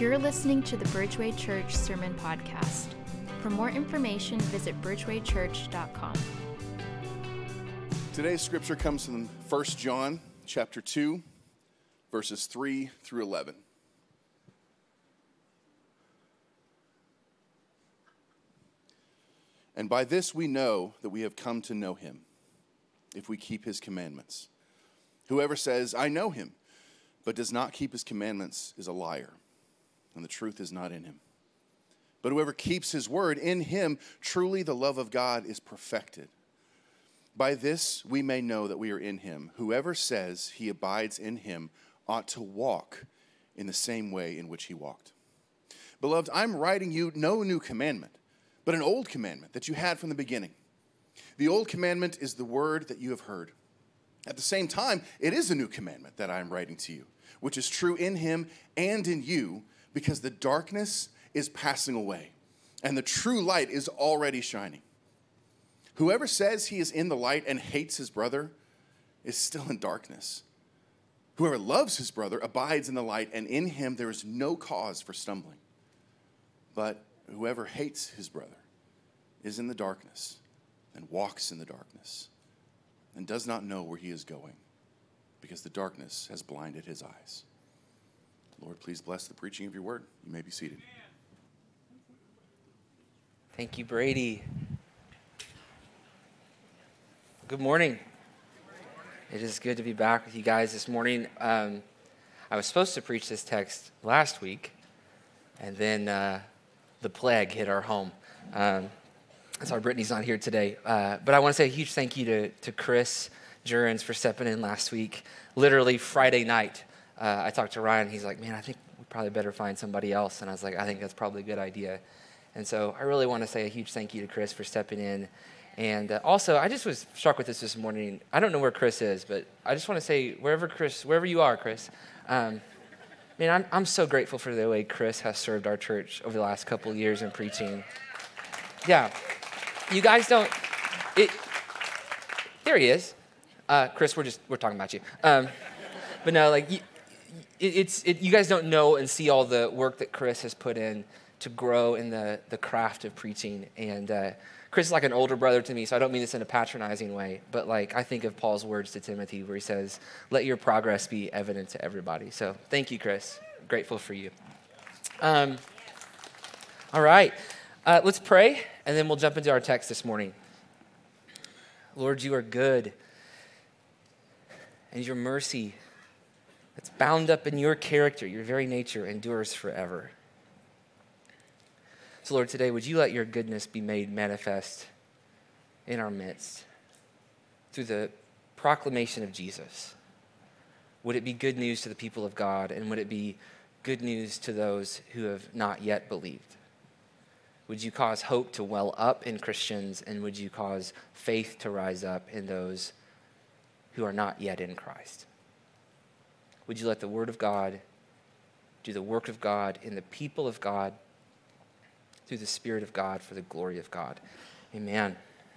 You're listening to the Bridgeway Church Sermon Podcast. For more information, visit bridgewaychurch.com. Today's scripture comes from 1 John chapter 2, verses 3 through 11. And by this we know that we have come to know him, if we keep his commandments. Whoever says, I know him, but does not keep his commandments is a liar, and the truth is not in him. But whoever keeps his word, in him truly the love of God is perfected. By this we may know that we are in him. Whoever says he abides in him ought to walk in the same way in which he walked. Beloved, I'm writing you no new commandment, but an old commandment that you had from the beginning. The old commandment is the word that you have heard. At the same time, it is a new commandment that I am writing to you, which is true in him and in you, because the darkness is passing away, and the true light is already shining. Whoever says he is in the light and hates his brother is still in darkness. Whoever loves his brother abides in the light, and in him there is no cause for stumbling. But whoever hates his brother is in the darkness and walks in the darkness and does not know where he is going, because the darkness has blinded his eyes. Lord, please bless the preaching of your word. You may be seated. Thank you, Brady. Good morning. It is good to be back with you guys this morning. I was supposed to preach this text last week, and then the plague hit our home. That's why Brittany's not here today. But I want to say a huge thank you to Chris Jurens for stepping in last week. Literally Friday night, I talked to Ryan. He's like, man, I think we probably better find somebody else. And I was like, I think that's probably a good idea. And so I really want to say a huge thank you to Chris for stepping in. And also, I just was struck with this morning. I don't know where Chris is, but I just want to say, wherever you are, Chris, man, I'm so grateful for the way Chris has served our church over the last couple of years in preaching. Yeah, you guys don't. There he is, Chris. We're talking about you. But no, like you guys don't know and see all the work that Chris has put in to grow in the craft of preaching. And Chris is like an older brother to me, so I don't mean this in a patronizing way, but like I think of Paul's words to Timothy where he says, let your progress be evident to everybody. So thank you, Chris. Grateful for you. All right, let's pray, and then we'll jump into our text this morning. Lord, you are good, and your mercy that's bound up in your character, your very nature, endures forever. So, Lord, today, would you let your goodness be made manifest in our midst through the proclamation of Jesus? Would it be good news to the people of God, and would it be good news to those who have not yet believed? Would you cause hope to well up in Christians, and would you cause faith to rise up in those who are not yet in Christ? Would you let the word of God do the work of God in the people of God through the Spirit of God for the glory of God? Amen.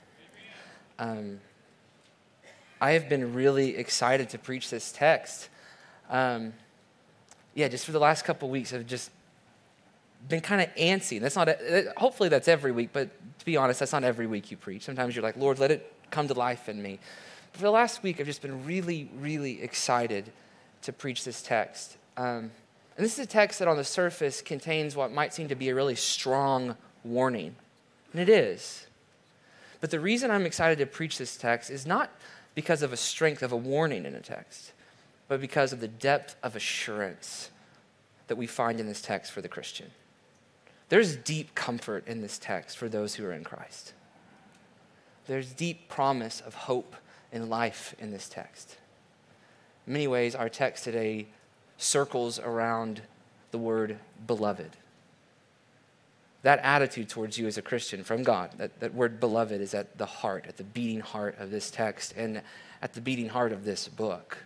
I have been really excited to preach this text. Just for the last couple of weeks, I've just been kind of antsy. That's not. Hopefully, that's every week. But to be honest, that's not every week you preach. Sometimes you're like, Lord, let it come to life in me. But for the last week, I've just been really, really excited to preach this text. And this is a text that on the surface contains what might seem to be a really strong warning. And it is. But the reason I'm excited to preach this text is not because of a strength of a warning in a text, but because of the depth of assurance that we find in this text for the Christian. There's deep comfort in this text for those who are in Christ. There's deep promise of hope and life in this text. In many ways, our text today circles around the word beloved. That attitude towards you as a Christian from God, that word beloved is at the heart, at the beating heart of this text and at the beating heart of this book.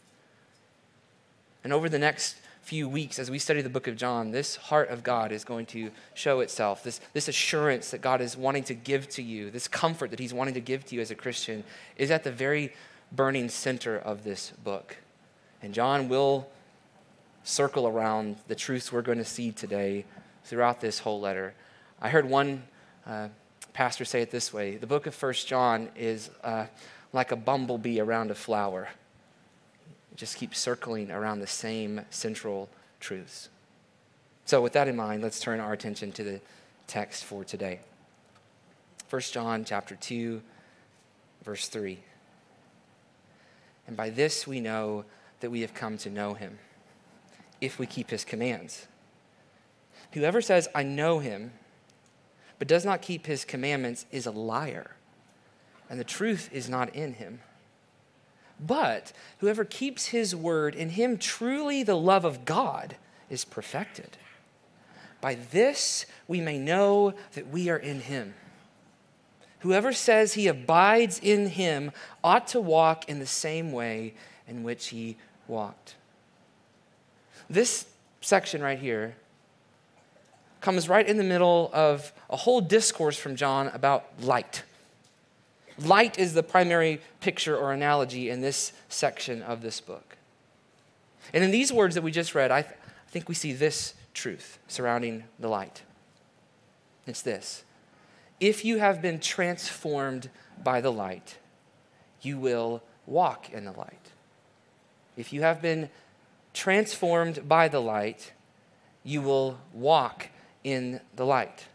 And over the next few weeks, as we study the book of John, this heart of God is going to show itself, this assurance that God is wanting to give to you, this comfort that he's wanting to give to you as a Christian is at the very burning center of this book. And John will circle around the truths we're going to see today throughout this whole letter. I heard one pastor say it this way: the book of 1 John is like a bumblebee around a flower. It just keeps circling around the same central truths. So with that in mind, let's turn our attention to the text for today. 1 John chapter 2, verse 3. And by this we know that we have come to know him, if we keep his commands. Whoever says, I know him, but does not keep his commandments is a liar, and the truth is not in him. But whoever keeps his word, in him truly the love of God is perfected. By this we may know that we are in him. Whoever says he abides in him ought to walk in the same way in which he walked. This section right here comes right in the middle of a whole discourse from John about light. Light is the primary picture or analogy in this section of this book. And in these words that we just read, I think we see this truth surrounding the light. It's this: if you have been transformed by the light, you will walk in the light. If you have been transformed by the light, you will walk in the light.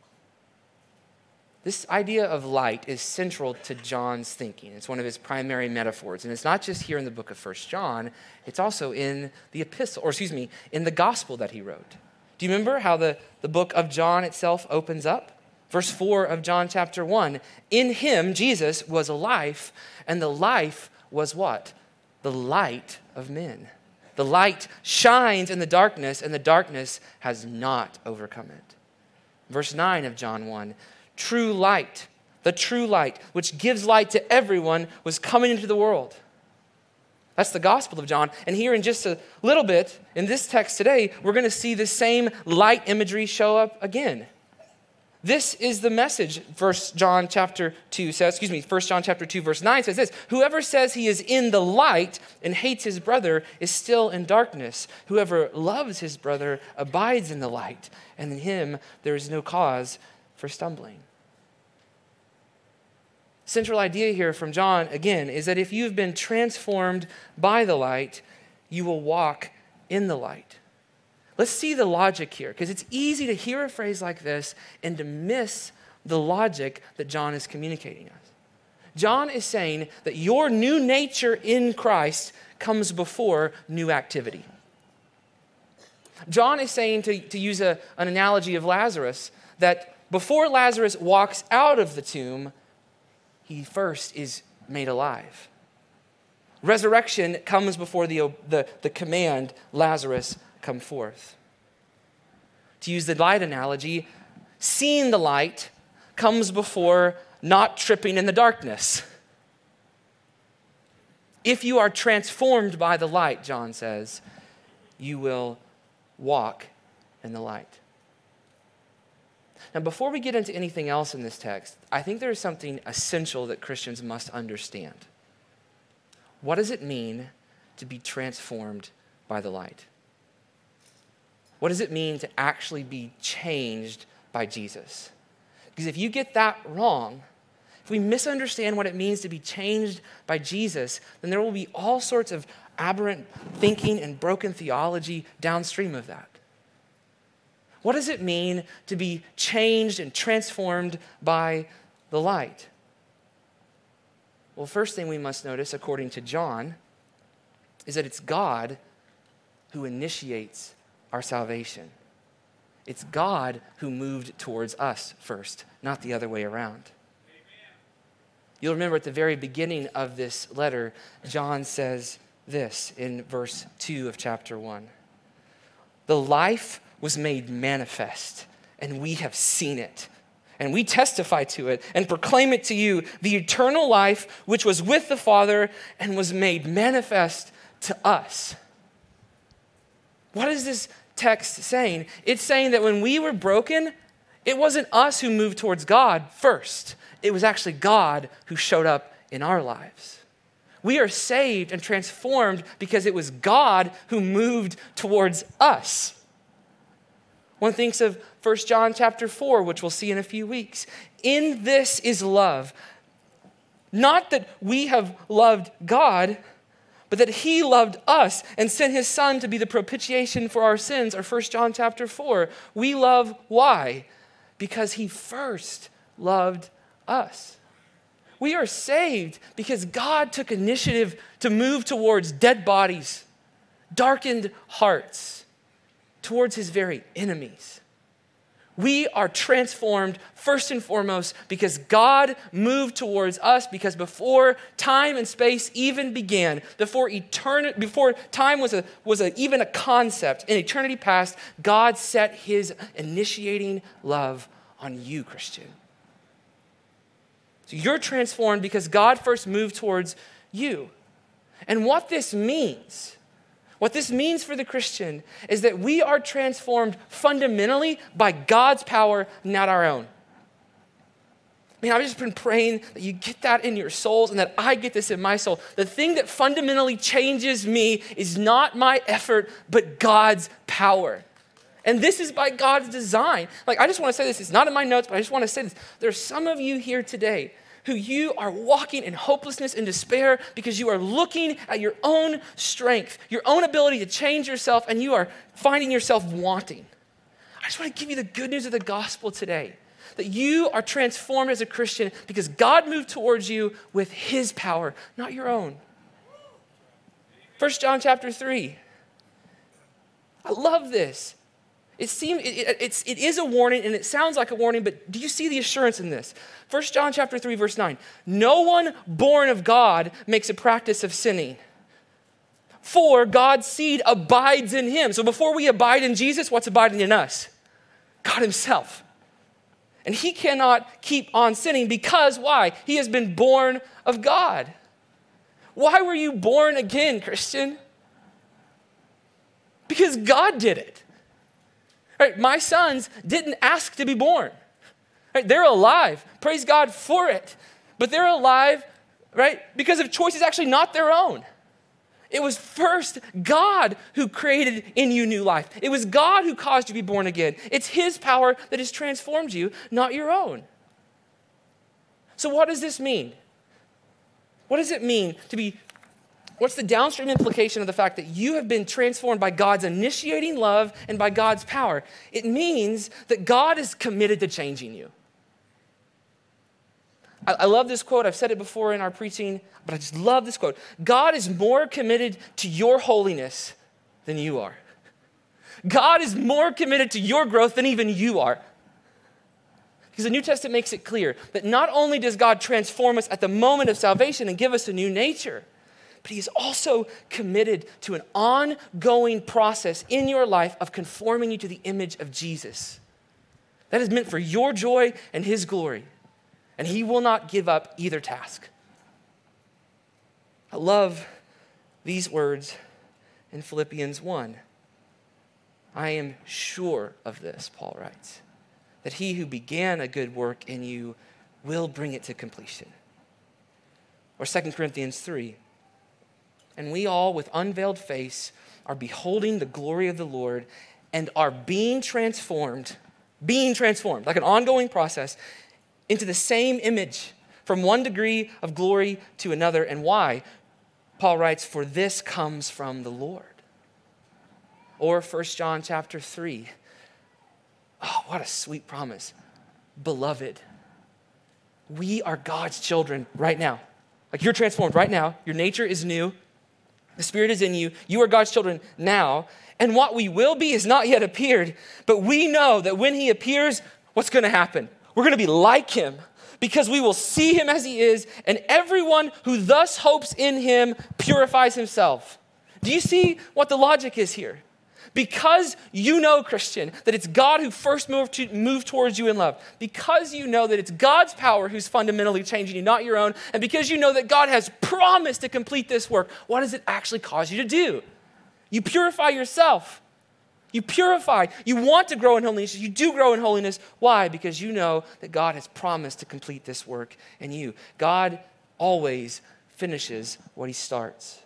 This idea of light is central to John's thinking. It's one of his primary metaphors. And it's not just here in the book of 1 John, it's also in the epistle, in the gospel that he wrote. Do you remember how the book of John itself opens up? Verse 4 of John chapter 1. In him, Jesus, was a life, and the life was what? The light of men. The light shines in the darkness, and the darkness has not overcome it. Verse 9 of John 1. True light, the true light, which gives light to everyone, was coming into the world. That's the Gospel of John. And here in just a little bit, in this text today, we're going to see the same light imagery show up again. This is the message. 1 John chapter 2 verse 9 says this: whoever says he is in the light and hates his brother is still in darkness. Whoever loves his brother abides in the light, and in him there is no cause for stumbling. Central idea here from John, again, is that if you've been transformed by the light, you will walk in the light. Let's see the logic here, because it's easy to hear a phrase like this and to miss the logic that John is communicating us. John is saying that your new nature in Christ comes before new activity. John is saying, to use an analogy of Lazarus, that before Lazarus walks out of the tomb, he first is made alive. Resurrection comes before the command, Lazarus, come forth. To use the light analogy, seeing the light comes before not tripping in the darkness. If you are transformed by the light, John says, you will walk in the light. Now, before we get into anything else in this text, I think there is something essential that Christians must understand. What does it mean to be transformed by the light? What does it mean to actually be changed by Jesus? Because if you get that wrong, if we misunderstand what it means to be changed by Jesus, then there will be all sorts of aberrant thinking and broken theology downstream of that. What does it mean to be changed and transformed by the light? Well, first thing we must notice, according to John, is that it's God who initiates our salvation. It's God who moved towards us first, not the other way around. You'll remember at the very beginning of this letter, John says this in verse 2 of chapter 1. The life was made manifest, and we have seen it. And we testify to it and proclaim it to you, the eternal life which was with the Father and was made manifest to us. What is this text saying? It's saying that when we were broken, it wasn't us who moved towards God first. It was actually God who showed up in our lives. We are saved and transformed because it was God who moved towards us. One thinks of 1 John chapter 4, which we'll see in a few weeks. In this is love. Not that we have loved God, but that he loved us and sent his son to be the propitiation for our sins, or 1 John chapter 4. We love, why? Because he first loved us. We are saved because God took initiative to move towards dead bodies, darkened hearts, towards his very enemies. We are transformed first and foremost because God moved towards us, because before time and space even began, before time was even a concept in eternity past, God set his initiating love on you, Christian. So you're transformed because God first moved towards you. And what this means for the Christian is that we are transformed fundamentally by God's power, not our own. Man, I've just been praying that you get that in your souls and that I get this in my soul. The thing that fundamentally changes me is not my effort, but God's power. And this is by God's design. I just want to say this. It's not in my notes, but I just want to say this. There's some of you here today who you are walking in hopelessness and despair because you are looking at your own strength, your own ability to change yourself, and you are finding yourself wanting. I just want to give you the good news of the gospel today, that you are transformed as a Christian because God moved towards you with his power, not your own. 1 John chapter 3. I love this. It is a warning, and it sounds like a warning, but do you see the assurance in this? 1 John chapter 3, verse 9. No one born of God makes a practice of sinning, for God's seed abides in him. So before we abide in Jesus, what's abiding in us? God himself. And he cannot keep on sinning because, why? He has been born of God. Why were you born again, Christian? Because God did it. Right, my sons didn't ask to be born. Right, they're alive. Praise God for it. But they're alive, right, because of choices actually not their own. It was first God who created in you new life. It was God who caused you to be born again. It's his power that has transformed you, not your own. So what does this mean? What does it mean to be What's the downstream implication of the fact that you have been transformed by God's initiating love and by God's power? It means that God is committed to changing you. I love this quote. I've said it before in our preaching, but I just love this quote. God is more committed to your holiness than you are. God is more committed to your growth than even you are. Because the New Testament makes it clear that not only does God transform us at the moment of salvation and give us a new nature, but he is also committed to an ongoing process in your life of conforming you to the image of Jesus. That is meant for your joy and his glory. And he will not give up either task. I love these words in Philippians 1. I am sure of this, Paul writes, that he who began a good work in you will bring it to completion. Or 2 Corinthians 3. And we all, with unveiled face, are beholding the glory of the Lord and are being transformed, like an ongoing process, into the same image, from one degree of glory to another. And why? Paul writes, for this comes from the Lord. Or 1 John chapter 3. Oh, what a sweet promise. Beloved, we are God's children right now. Like you're transformed right now. Your nature is new. The Spirit is in you. You are God's children now. And what we will be has not yet appeared. But we know that when he appears, what's going to happen? We're going to be like him because we will see him as he is. And everyone who thus hopes in him purifies himself. Do you see what the logic is here? Because you know, Christian, that it's God who first moved towards you in love. Because you know that it's God's power who's fundamentally changing you, not your own. And because you know that God has promised to complete this work, what does it actually cause you to do? You purify yourself. You purify. You want to grow in holiness. You do grow in holiness. Why? Because you know that God has promised to complete this work in you. God always finishes what he starts.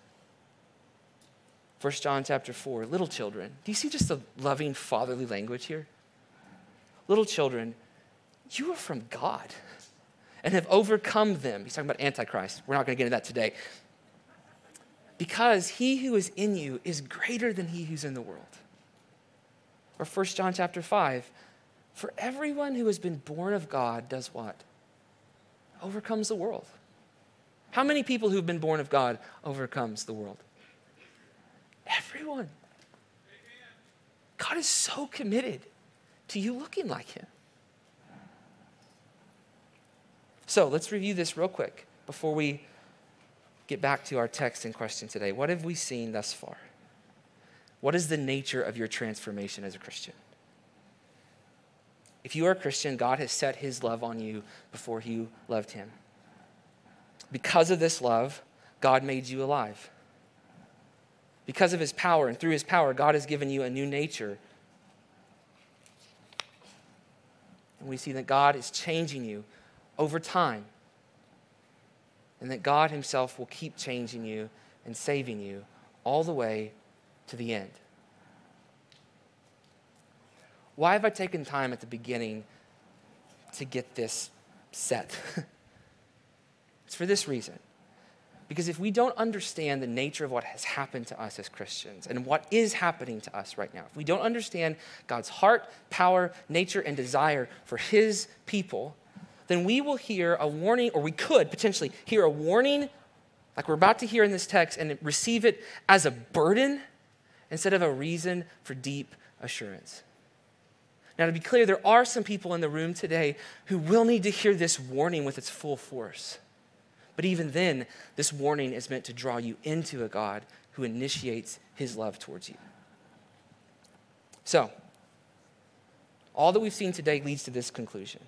1 John chapter 4, little children. Do you see just the loving fatherly language here? Little children, you are from God and have overcome them. He's talking about Antichrist. We're not going to get into that today. Because he who is in you is greater than he who's in the world. Or 1 John chapter 5, for everyone who has been born of God does what? Overcomes the world. How many people who've been born of God overcomes the world? Everyone. God is so committed to you looking like him. So let's review this real quick before we get back to our text in question today. What have we seen thus far? What is the nature of your transformation as a Christian? If you are a Christian, God has set his love on you before you loved him. Because of this love, God made you alive. Because of his power and through his power, God has given you a new nature. And we see that God is changing you over time. And that God himself will keep changing you and saving you all the way to the end. Why have I taken time at the beginning to get this set? It's for this reason. Because if we don't understand the nature of what has happened to us as Christians and what is happening to us right now, if we don't understand God's heart, power, nature, and desire for his people, then we will hear a warning, or we could potentially hear a warning like we're about to hear in this text and receive it as a burden instead of a reason for deep assurance. Now, to be clear, there are some people in the room today who will need to hear this warning with its full force. But even then, this warning is meant to draw you into a God who initiates his love towards you. So, all that we've seen today leads to this conclusion.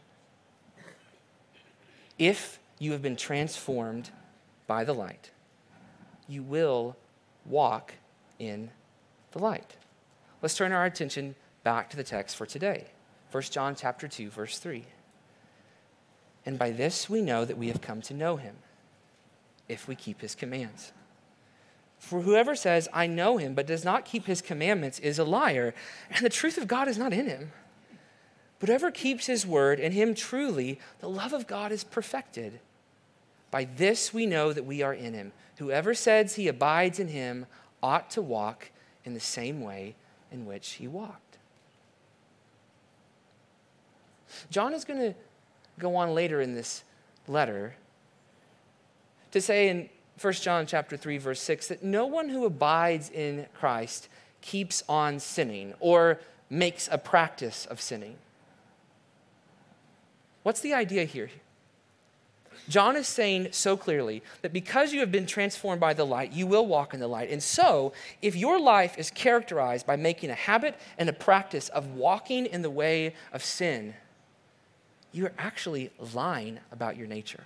If you have been transformed by the light, you will walk in the light. Let's turn our attention back to the text for today. 1 John chapter 2, verse 3. And by this we know that we have come to know him, if we keep his commands. For whoever says, I know him, but does not keep his commandments is a liar, and the truth of God is not in him. But whoever keeps his word, in him truly the love of God is perfected. By this we know that we are in him. Whoever says he abides in him ought to walk in the same way in which he walked. John is going to go on later in this letter to say in 1 John chapter 3, verse 6, that no one who abides in Christ keeps on sinning or makes a practice of sinning. What's the idea here? John is saying so clearly that because you have been transformed by the light, you will walk in the light. And so, if your life is characterized by making a habit and a practice of walking in the way of sin, you are actually lying about your nature.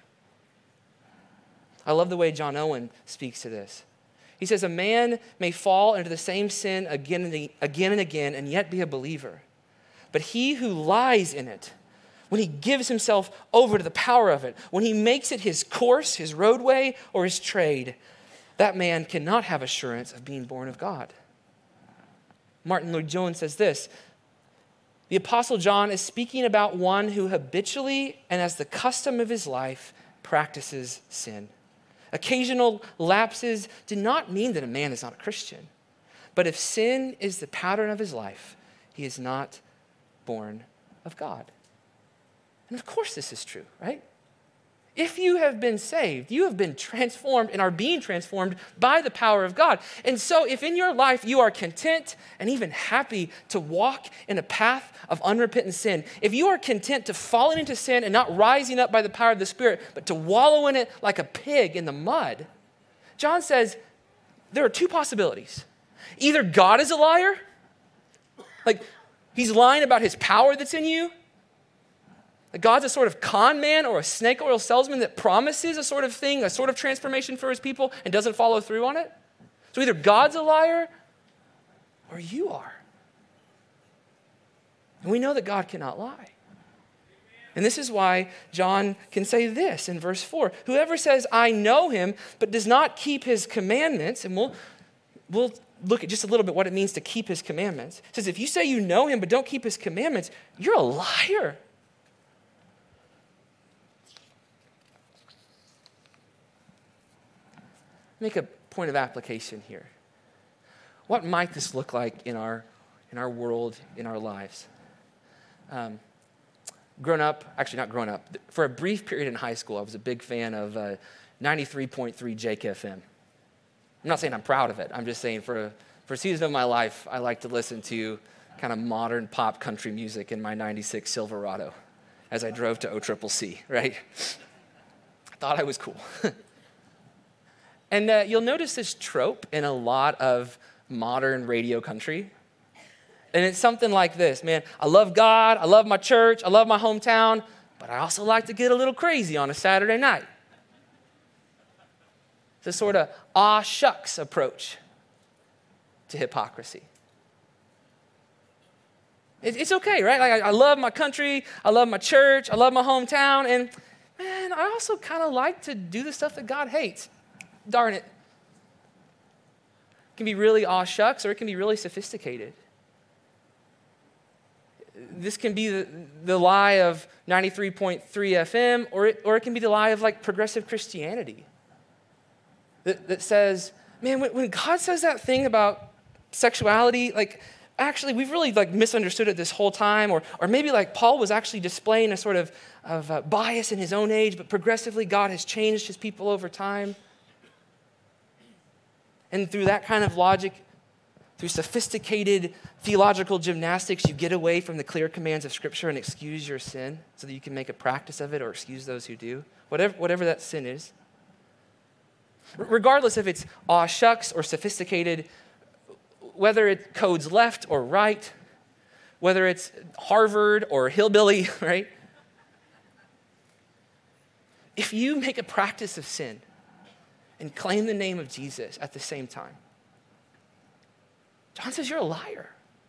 I love the way John Owen speaks to this. He says, a man may fall into the same sin again and again and yet be a believer. But he who lies in it, when he gives himself over to the power of it, when he makes it his course, his roadway, or his trade, that man cannot have assurance of being born of God. Martin Lloyd-Jones says this, the Apostle John is speaking about one who habitually and as the custom of his life practices sin. Occasional lapses do not mean that a man is not a Christian. But if sin is the pattern of his life, he is not born of God. And of course this is true, right? If you have been saved, you have been transformed and are being transformed by the power of God. And so if in your life you are content and even happy to walk in a path of unrepentant sin, if you are content to falling into sin and not rising up by the power of the Spirit, but to wallow in it like a pig in the mud, John says there are two possibilities. Either God is a liar, like he's lying about his power that's in you, God's a sort of con man or a snake oil salesman that promises a sort of thing, a sort of transformation for his people and doesn't follow through on it. So either God's a liar or you are. And we know that God cannot lie. And this is why John can say this in verse 4. Whoever says, I know him, but does not keep his commandments, and we'll look at just a little bit what it means to keep his commandments. It says, if you say you know him, but don't keep his commandments, you're a liar. Make a point of application here. What might this look like in our world, in our lives? For a brief period in high school, I was a big fan of 93.3 JKFM. I'm not saying I'm proud of it. I'm just saying for a season of my life, I like to listen to kind of modern pop country music in my 96 Silverado as I drove to OCCC, right? I thought I was cool. And you'll notice this trope in a lot of modern radio country. And it's something like this, man, I love God, I love my church, I love my hometown, but I also like to get a little crazy on a Saturday night. It's a sort of aw shucks approach to hypocrisy. It's okay, right? Like I love my country, I love my church, I love my hometown, and man, I also kind of like to do the stuff that God hates. Darn it. It can be really aw shucks, or it can be really sophisticated. This can be the lie of 93.3 FM, or it can be the lie of like progressive Christianity that says, man, when God says that thing about sexuality, like actually we've really like misunderstood it this whole time, or maybe like Paul was actually displaying a sort of bias in his own age, but progressively God has changed his people over time. And through that kind of logic, through sophisticated theological gymnastics, you get away from the clear commands of Scripture and excuse your sin so that you can make a practice of it or excuse those who do, whatever that sin is. Regardless if it's aw shucks or sophisticated, whether it codes left or right, whether it's Harvard or hillbilly, right? If you make a practice of sin and claim the name of Jesus at the same time, John says you're a liar.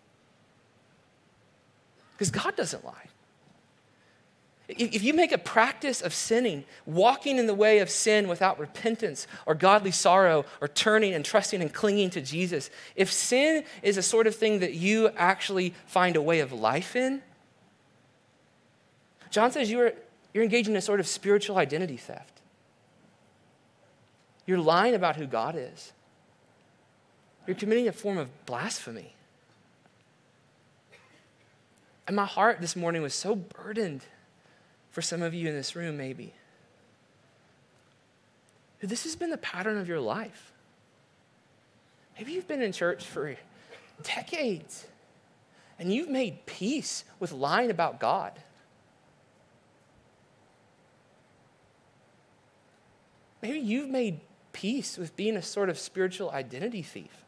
Because God doesn't lie. If you make a practice of sinning, walking in the way of sin without repentance or godly sorrow or turning and trusting and clinging to Jesus, if sin is a sort of thing that you actually find a way of life in, John says you're engaging in a sort of spiritual identity theft. You're lying about who God is. You're committing a form of blasphemy. And my heart this morning was so burdened for some of you in this room, maybe. This has been the pattern of your life. Maybe you've been in church for decades and you've made peace with lying about God. Maybe you've made peace with being a sort of spiritual identity thief.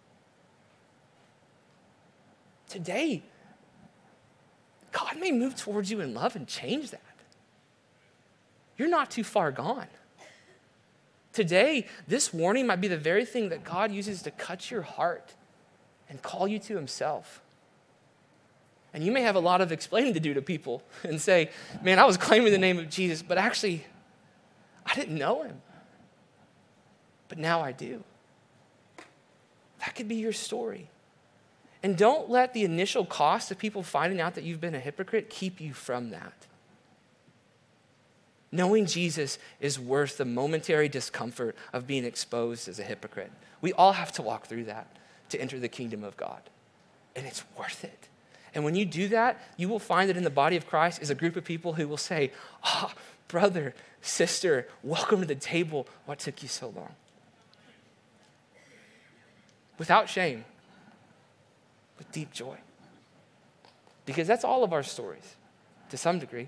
Today, God may move towards you in love and change that. You're not too far gone. Today, this warning might be the very thing that God uses to cut your heart and call you to himself. And you may have a lot of explaining to do to people and say, man, I was claiming the name of Jesus, but actually, I didn't know him. But now I do. That could be your story. And don't let the initial cost of people finding out that you've been a hypocrite keep you from that. Knowing Jesus is worth the momentary discomfort of being exposed as a hypocrite. We all have to walk through that to enter the kingdom of God. And it's worth it. And when you do that, you will find that in the body of Christ is a group of people who will say, oh, brother, sister, welcome to the table. What took you so long? Without shame, with deep joy. Because that's all of our stories, to some degree.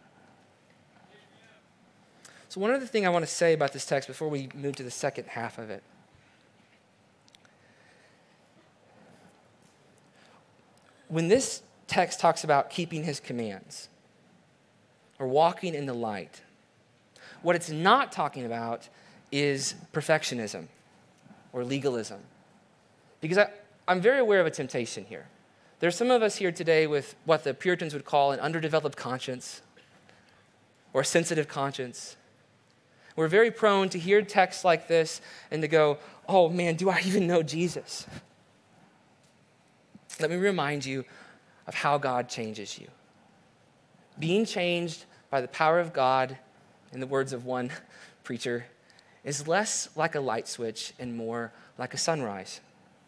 So one other thing I want to say about this text before we move to the second half of it. When this text talks about keeping his commands or walking in the light, what it's not talking about is perfectionism or legalism. Because I'm very aware of a temptation here. There's some of us here today with what the Puritans would call an underdeveloped conscience, or a sensitive conscience. We're very prone to hear texts like this and to go, oh man, do I even know Jesus? Let me remind you of how God changes you. Being changed by the power of God, in the words of one preacher, is less like a light switch and more like a sunrise.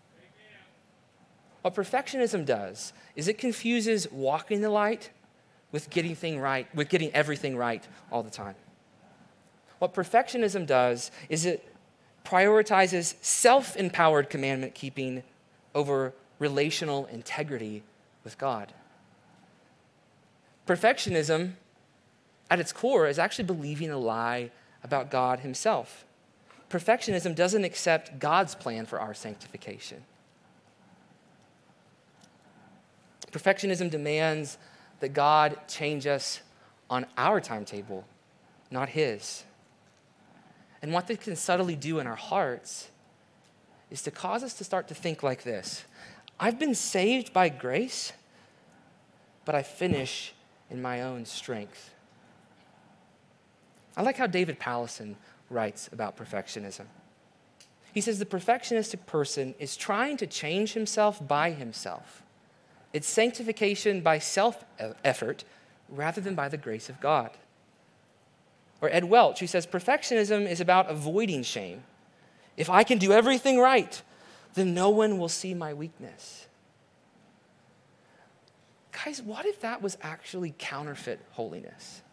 What perfectionism does is it confuses walking the light with getting everything right all the time. What perfectionism does is it prioritizes self-empowered commandment keeping over relational integrity with God. Perfectionism, at its core, is actually believing a lie about God himself. Perfectionism doesn't accept God's plan for our sanctification. Perfectionism demands that God change us on our timetable, not his. And what this can subtly do in our hearts is to cause us to start to think like this: I've been saved by grace, but I finish in my own strength. I like how David Powlison writes about perfectionism. He says the perfectionistic person is trying to change himself by himself. It's sanctification by self-effort rather than by the grace of God. Or Ed Welch, who says perfectionism is about avoiding shame. If I can do everything right, then no one will see my weakness. Guys, what if that was actually counterfeit holiness?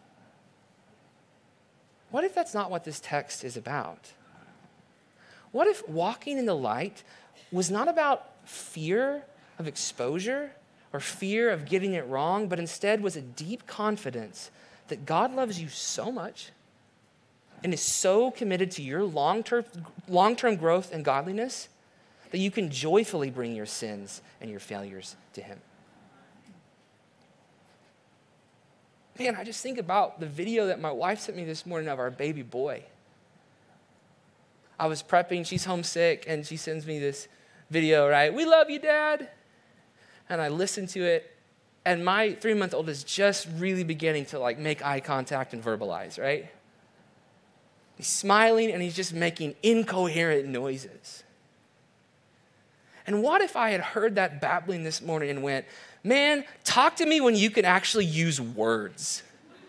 What if that's not what this text is about? What if walking in the light was not about fear of exposure or fear of getting it wrong, but instead was a deep confidence that God loves you so much and is so committed to your long-term growth and godliness that you can joyfully bring your sins and your failures to him? Man, I just think about the video that my wife sent me this morning of our baby boy. I was prepping, she's homesick, and she sends me this video, right? We love you, Dad. And I listened to it, and my 3-month-old is just really beginning to make eye contact and verbalize, right? He's smiling, and he's just making incoherent noises. And what if I had heard that babbling this morning and went, man, talk to me when you can actually use words.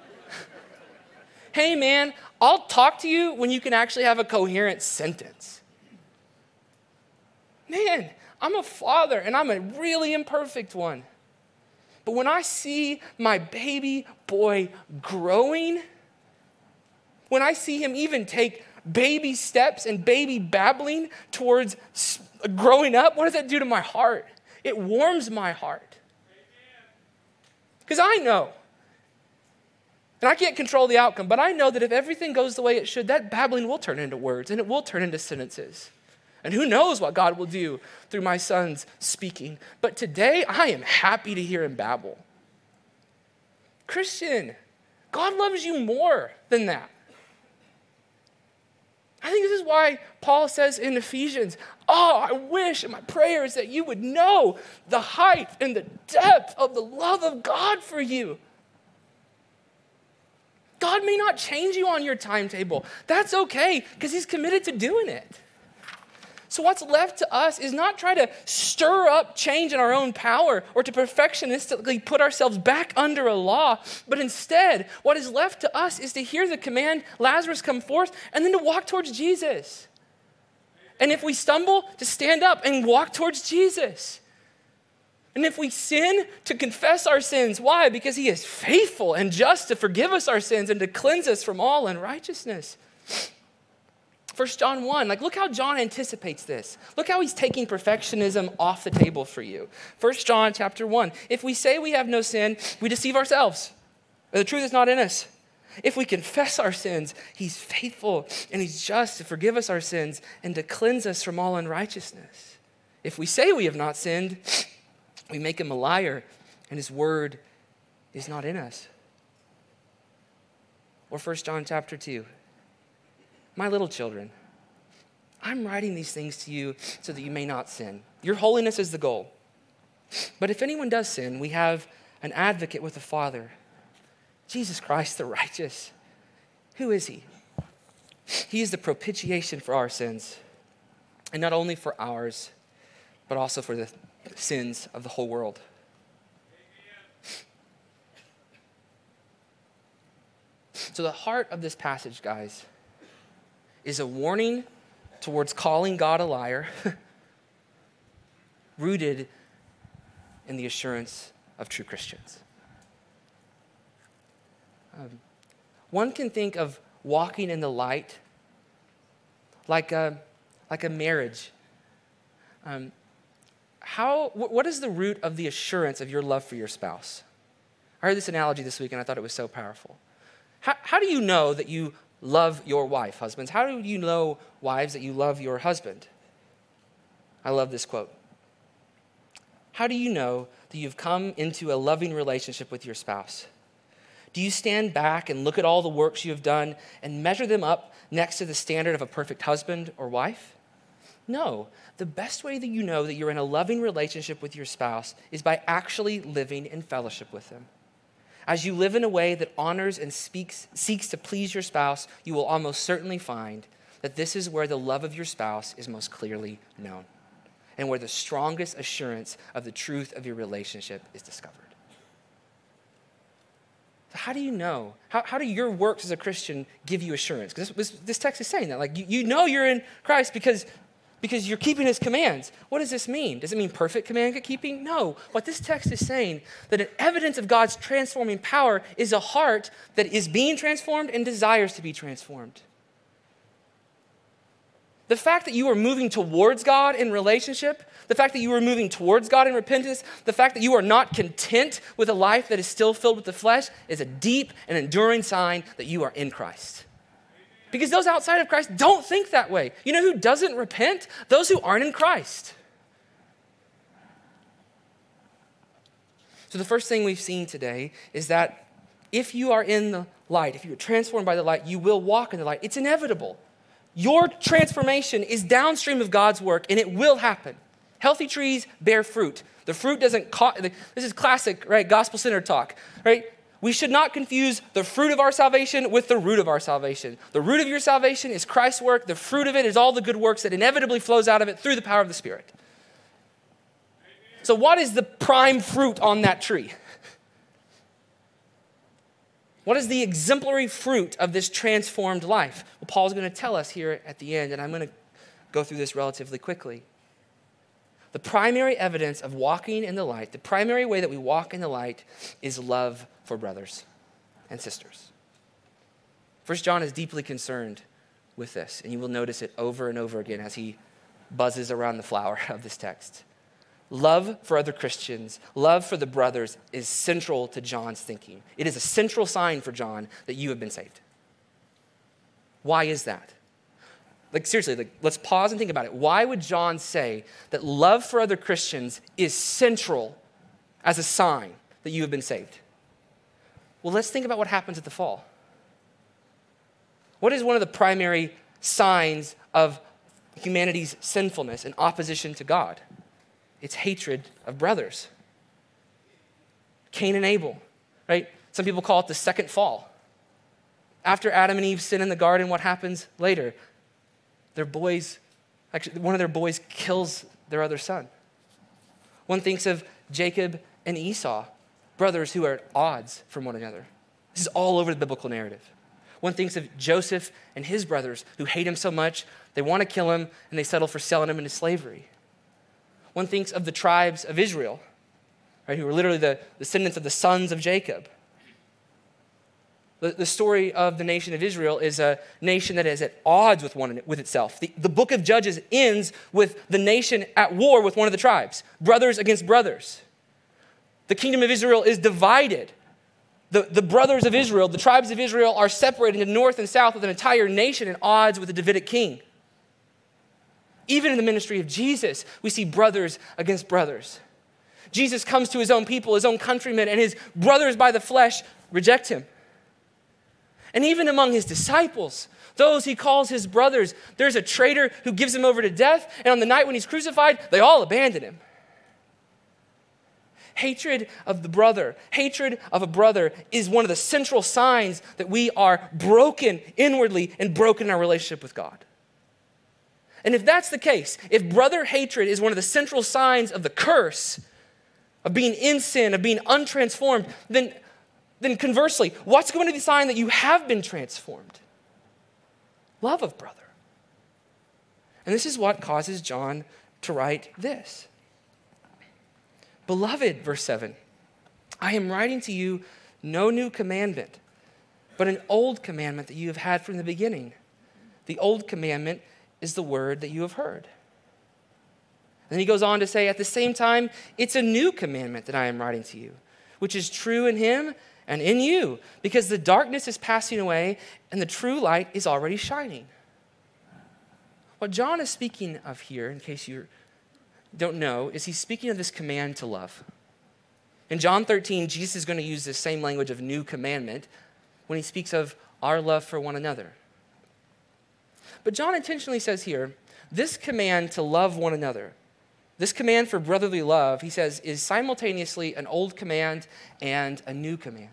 Hey, man, I'll talk to you when you can actually have a coherent sentence. Man, I'm a father, and I'm a really imperfect one. But when I see my baby boy growing, when I see him even take baby steps and baby babbling towards growing up, what does that do to my heart? It warms my heart. Because I know, and I can't control the outcome, but I know that if everything goes the way it should, that babbling will turn into words, and it will turn into sentences. And who knows what God will do through my son's speaking. But today, I am happy to hear him babble. Christian, God loves you more than that. I think this is why Paul says in Ephesians, I wish, and my prayer is that you would know the height and the depth of the love of God for you. God may not change you on your timetable. That's okay, because he's committed to doing it. So what's left to us is not try to stir up change in our own power or to perfectionistically put ourselves back under a law, but instead, what is left to us is to hear the command, Lazarus, come forth, and then to walk towards Jesus. And if we stumble, to stand up and walk towards Jesus. And if we sin, to confess our sins. Why? Because he is faithful and just to forgive us our sins and to cleanse us from all unrighteousness. 1 John 1, look how John anticipates this. Look how he's taking perfectionism off the table for you. 1 John chapter 1, if we say we have no sin, we deceive ourselves. The truth is not in us. If we confess our sins, he's faithful and he's just to forgive us our sins and to cleanse us from all unrighteousness. If we say we have not sinned, we make him a liar and his word is not in us. Or 1 John chapter 2. My little children, I'm writing these things to you so that you may not sin. Your holiness is the goal. But if anyone does sin, we have an advocate with the Father, Jesus Christ, the righteous. Who is he? He is the propitiation for our sins, and not only for ours, but also for the sins of the whole world. So the heart of this passage, guys, is a warning towards calling God a liar, rooted in the assurance of true Christians. One can think of walking in the light like a marriage. What is the root of the assurance of your love for your spouse? I heard this analogy this week and I thought it was so powerful. How do you know that you love your wife, husbands? How do you know, wives, that you love your husband? I love this quote. How do you know that you've come into a loving relationship with your spouse? Do you stand back and look at all the works you have done and measure them up next to the standard of a perfect husband or wife? No. The best way that you know that you're in a loving relationship with your spouse is by actually living in fellowship with them. As you live in a way that honors and seeks to please your spouse, you will almost certainly find that this is where the love of your spouse is most clearly known and where the strongest assurance of the truth of your relationship is discovered. So how do you know? How do your works as a Christian give you assurance? Because this text is saying that. Like, you know you're in Christ because you're keeping his commands. What does this mean? Does it mean perfect command keeping? No. What this text is saying, that an evidence of God's transforming power is a heart that is being transformed and desires to be transformed. The fact that you are moving towards God in relationship, the fact that you are moving towards God in repentance, the fact that you are not content with a life that is still filled with the flesh is a deep and enduring sign that you are in Christ. Because those outside of Christ don't think that way. You know who doesn't repent? Those who aren't in Christ. So the first thing we've seen today is that if you are in the light, if you are transformed by the light, you will walk in the light. It's inevitable. Your transformation is downstream of God's work, and it will happen. Healthy trees bear fruit. The fruit doesn't this is classic, right? Gospel-centered talk, right? We should not confuse the fruit of our salvation with the root of our salvation. The root of your salvation is Christ's work. The fruit of it is all the good works that inevitably flows out of it through the power of the Spirit. So what is the prime fruit on that tree? What is the exemplary fruit of this transformed life? Well, Paul's going to tell us here at the end, and I'm going to go through this relatively quickly. The primary evidence of walking in the light, the primary way that we walk in the light is love for brothers and sisters. 1 John is deeply concerned with this, and you will notice it over and over again as he buzzes around the flower of this text. Love for other Christians, love for the brothers is central to John's thinking. It is a central sign for John that you have been saved. Why is that? Seriously, let's pause and think about it. Why would John say that love for other Christians is central as a sign that you have been saved? Well, let's think about what happens at the fall. What is one of the primary signs of humanity's sinfulness and opposition to God? It's hatred of brothers. Cain and Abel, right? Some people call it the second fall. After Adam and Eve sin in the garden, what happens later? One of their boys kills their other son. One thinks of Jacob and Esau, brothers who are at odds from one another. This is all over the biblical narrative. One thinks of Joseph and his brothers who hate him so much, they want to kill him, and they settle for selling him into slavery. One thinks of the tribes of Israel, right, who were literally the descendants of the sons of Jacob. The story of the nation of Israel is a nation that is at odds with itself. The book of Judges ends with the nation at war with one of the tribes, brothers against brothers. The kingdom of Israel is divided. The brothers of Israel, the tribes of Israel, are separated into north and south with an entire nation at odds with the Davidic king. Even in the ministry of Jesus, we see brothers against brothers. Jesus comes to his own people, his own countrymen, and his brothers by the flesh reject him. And even among his disciples, those he calls his brothers, there's a traitor who gives him over to death, and on the night when he's crucified, they all abandon him. Hatred of the brother, hatred of a brother is one of the central signs that we are broken inwardly and broken in our relationship with God. And if that's the case, if brother hatred is one of the central signs of the curse, of being in sin, of being untransformed, then conversely, what's going to be the sign that you have been transformed? Love of brother. And this is what causes John to write this. Beloved, verse 7, I am writing to you no new commandment, but an old commandment that you have had from the beginning. The old commandment is the word that you have heard. And he goes on to say, at the same time, it's a new commandment that I am writing to you, which is true in him and in you, because the darkness is passing away and the true light is already shining. What John is speaking of here, in case you don't know, is he's speaking of this command to love. In John 13, Jesus is going to use this same language of new commandment when he speaks of our love for one another. But John intentionally says here, this command to love one another, this command for brotherly love, he says, is simultaneously an old command and a new command.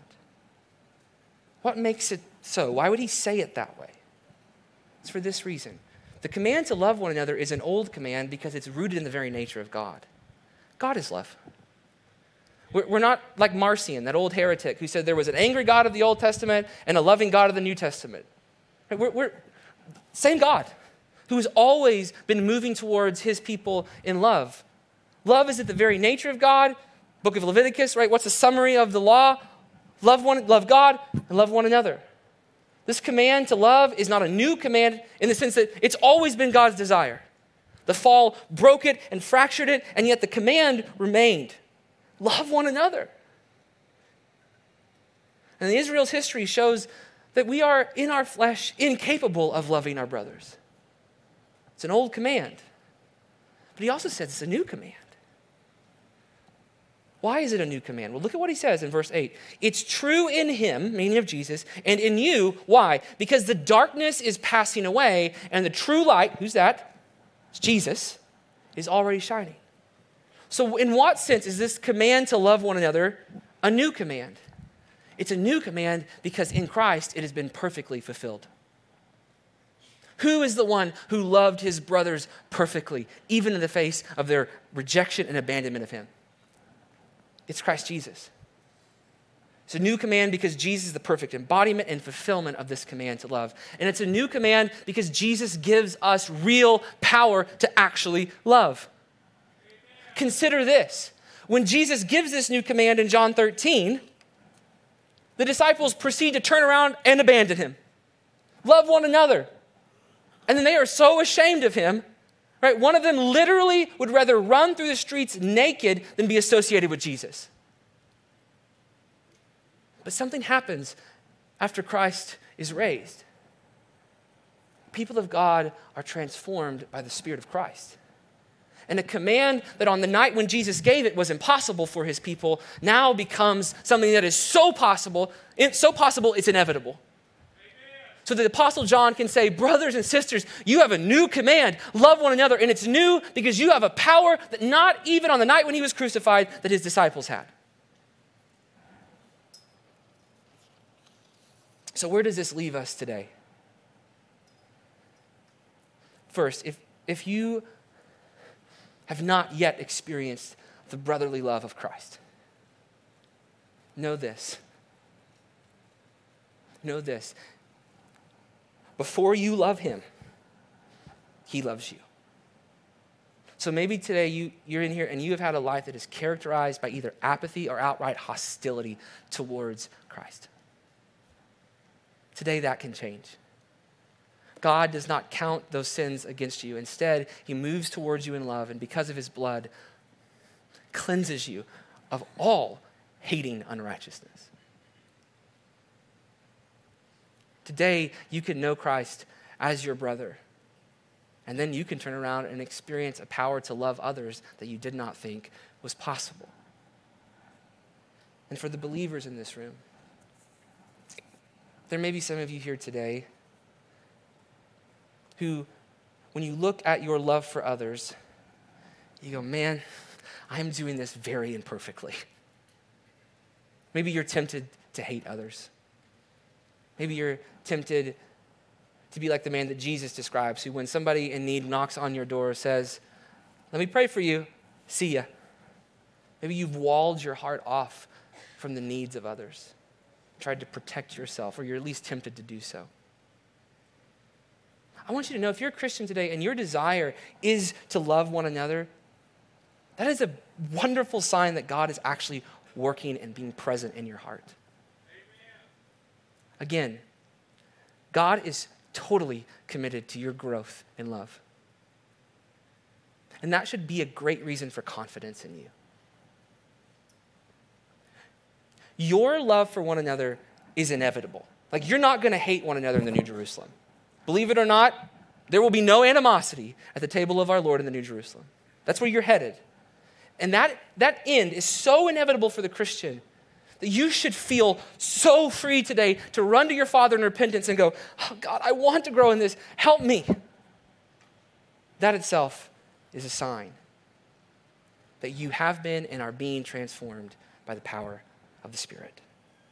What makes it so? Why would he say it that way? It's for this reason. The command to love one another is an old command because it's rooted in the very nature of God. God is love. We're not like Marcion, that old heretic who said there was an angry God of the Old Testament and a loving God of the New Testament. We're same God who has always been moving towards his people in love. Love is at the very nature of God. Book of Leviticus, right? What's the summary of the law? Love God and love one another. This command to love is not a new command in the sense that it's always been God's desire. The fall broke it and fractured it, and yet the command remained. Love one another. And Israel's history shows that we are in our flesh incapable of loving our brothers. It's an old command. But he also says it's a new command. Why is it a new command? Well, look at what he says in verse 8. It's true in him, meaning of Jesus, and in you. Why? Because the darkness is passing away, and the true light, who's that? It's Jesus, is already shining. So in what sense is this command to love one another a new command? It's a new command because in Christ it has been perfectly fulfilled. Who is the one who loved his brothers perfectly, even in the face of their rejection and abandonment of him? It's Christ Jesus. It's a new command because Jesus is the perfect embodiment and fulfillment of this command to love. And it's a new command because Jesus gives us real power to actually love. Consider this. When Jesus gives this new command in John 13, the disciples proceed to turn around and abandon him. Love one another. And then they are so ashamed of him, right? One of them literally would rather run through the streets naked than be associated with Jesus. But something happens after Christ is raised. People of God are transformed by the Spirit of Christ. And a command that on the night when Jesus gave it was impossible for his people now becomes something that is so possible it's inevitable. So the Apostle John can say, brothers and sisters, you have a new command. Love one another. And it's new because you have a power that not even on the night when he was crucified that his disciples had. So where does this leave us today? First, if you have not yet experienced the brotherly love of Christ, know this. Know this. Before you love him, he loves you. So maybe today you're in here and you have had a life that is characterized by either apathy or outright hostility towards Christ. Today that can change. God does not count those sins against you. Instead, he moves towards you in love, and because of his blood, cleanses you of all hating unrighteousness. Today, you can know Christ as your brother, and then you can turn around and experience a power to love others that you did not think was possible. And for the believers in this room, there may be some of you here today who, when you look at your love for others, you go, man, I'm doing this very imperfectly. Maybe you're tempted to hate others. Maybe you're tempted to be like the man that Jesus describes, who when somebody in need knocks on your door says, let me pray for you, see ya. Maybe you've walled your heart off from the needs of others, tried to protect yourself, or you're at least tempted to do so. I want you to know, if you're a Christian today and your desire is to love one another, that is a wonderful sign that God is actually working and being present in your heart. Again, God is totally committed to your growth in love. And that should be a great reason for confidence in you. Your love for one another is inevitable. Like, you're not going to hate one another in the New Jerusalem. Believe it or not, there will be no animosity at the table of our Lord in the New Jerusalem. That's where you're headed. And that end is so inevitable for the Christian that you should feel so free today to run to your Father in repentance and go, oh God, I want to grow in this. Help me. That itself is a sign that you have been and are being transformed by the power of the Spirit.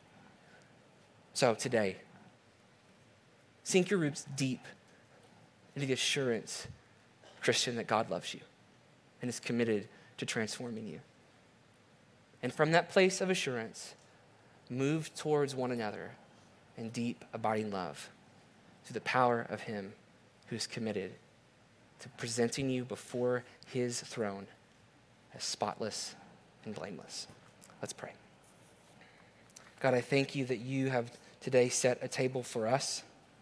So today, sink your roots deep into the assurance, Christian, that God loves you and is committed to transforming you. And from that place of assurance, move towards one another in deep, abiding love through the power of Him who is committed to presenting you before His throne as spotless and blameless. Let's pray. God, I thank you that you have today set a table for us,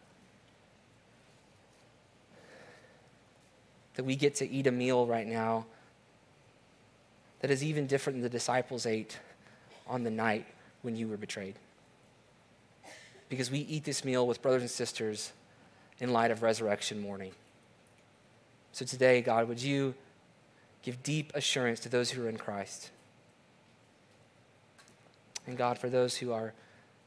that we get to eat a meal right now that is even different than the disciples ate on the night when you were betrayed. Because we eat this meal with brothers and sisters in light of resurrection morning. So today, God, would you give deep assurance to those who are in Christ? And God, for those who are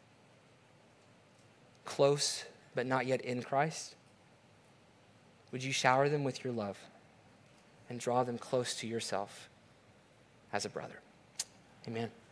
close but not yet in Christ, would you shower them with your love and draw them close to yourself as a brother? Amen.